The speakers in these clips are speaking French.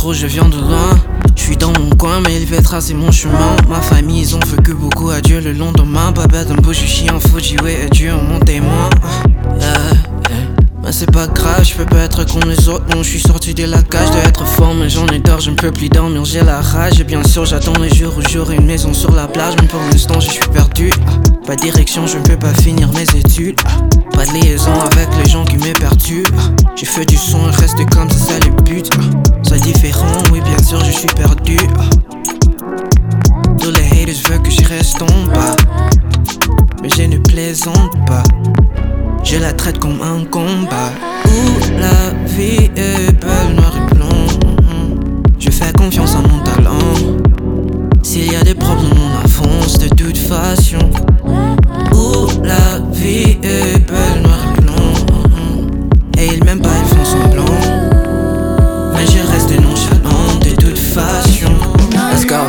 gros je viens de loin. Je suis dans mon coin mais il fait tracer mon chemin. Ma famille ils ont fait que beaucoup à Dieu le lendemain. Pas bête un peu je suis chien faut jouer à Dieu mon témoin. Mais c'est pas grave, je peux pas être comme les autres. Non, je suis sorti de la cage, dois être fort, mais j'en ai tort, je ne peux plus dormir, j'ai la rage. Et bien sûr, j'attends les jours où j'aurai une maison sur la plage. Mais pour l'instant, je suis perdu. Pas de direction, je ne peux pas finir mes études. Pas de liaison avec les gens qui m'éperturbent. J'ai fait du son et reste comme ça, c'est le but. Sois différent, oui, bien sûr, je suis perdu. Tous les haters veulent que j'y reste en bas, mais je ne plaisante pas. Je la traite comme un combat où la vie est belle, noir et blanc. Je fais confiance à mon talent. S'il y a des problèmes, on avance de toute façon. Où la vie est belle, noir et blanc. Et ils m'aiment pas, ils font semblant. Mais je reste nonchalant de toute façon. Let's go.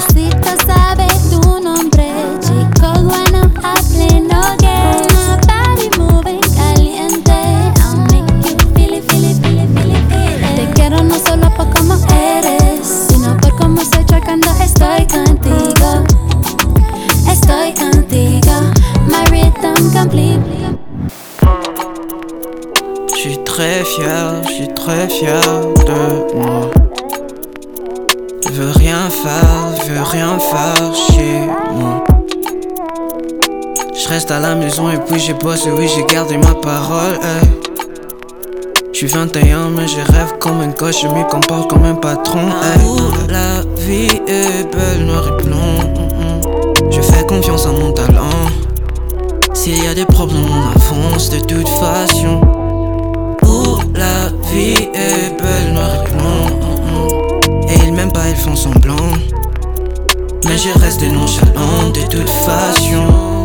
Estoy contigo, my rhythm complete. Je suis très fier de moi. Je veux rien faire chez moi. Je reste à la maison et puis je bosse, oui j'ai gardé ma parole. Je suis 21 mais je rêve comme un gosse, je me comporte comme un patron. La vie est belle, noir et blanc. Je fais confiance à mon talent. S'il y a des problèmes, on avance de toute façon. Où la vie est belle, noir et blanc. Et ils m'aiment pas, ils font semblant. Mais je reste nonchalant de toute façon.